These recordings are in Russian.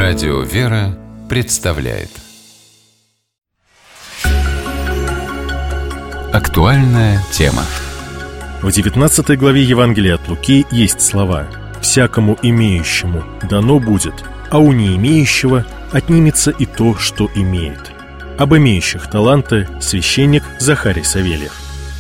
Радио «Вера» представляет актуальная тема. В 19 главе Евангелия от Луки есть слова: «Всякому имеющему дано будет, а у не имеющего отнимется и то, что имеет». Об имеющих таланты священник Захарий Савельев.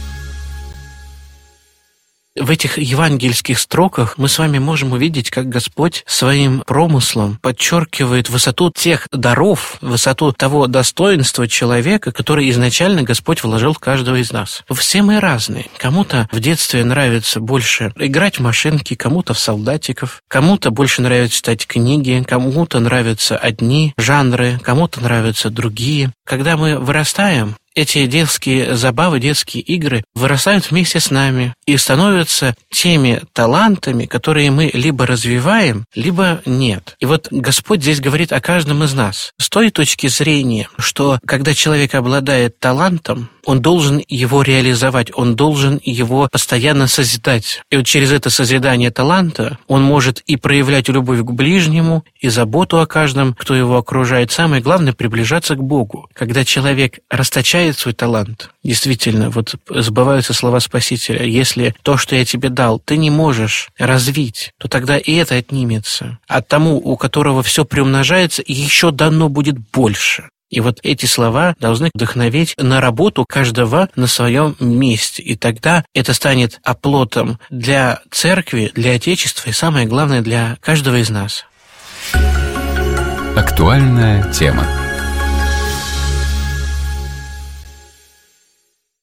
В этих евангельских строках мы с вами можем увидеть, как Господь своим промыслом подчеркивает высоту тех даров, высоту того достоинства человека, который изначально Господь вложил в каждого из нас. Все мы разные. Кому-то в детстве нравится больше играть в машинки, кому-то в солдатиков, кому-то больше нравится читать книги, кому-то нравятся одни жанры, кому-то нравятся другие. Когда мы вырастаем, эти детские забавы, детские игры вырастают вместе с нами и становятся теми талантами, которые мы либо развиваем, либо нет. И вот Господь здесь говорит о каждом из нас с той точки зрения, что когда человек обладает талантом, он должен его реализовать, он должен его постоянно созидать. И вот через это созидание таланта он может и проявлять любовь к ближнему, и заботу о каждом, кто его окружает. Самое главное — приближаться к Богу. Когда человек расточает свой талант, действительно, вот сбываются слова Спасителя: если то, что я тебе дал, ты не можешь развить, то тогда и это отнимется. А тому, у которого все приумножается, еще дано будет больше. И вот эти слова должны вдохновить на работу каждого на своем месте. И тогда это станет оплотом для церкви, для Отечества и, самое главное, для каждого из нас. Актуальная тема.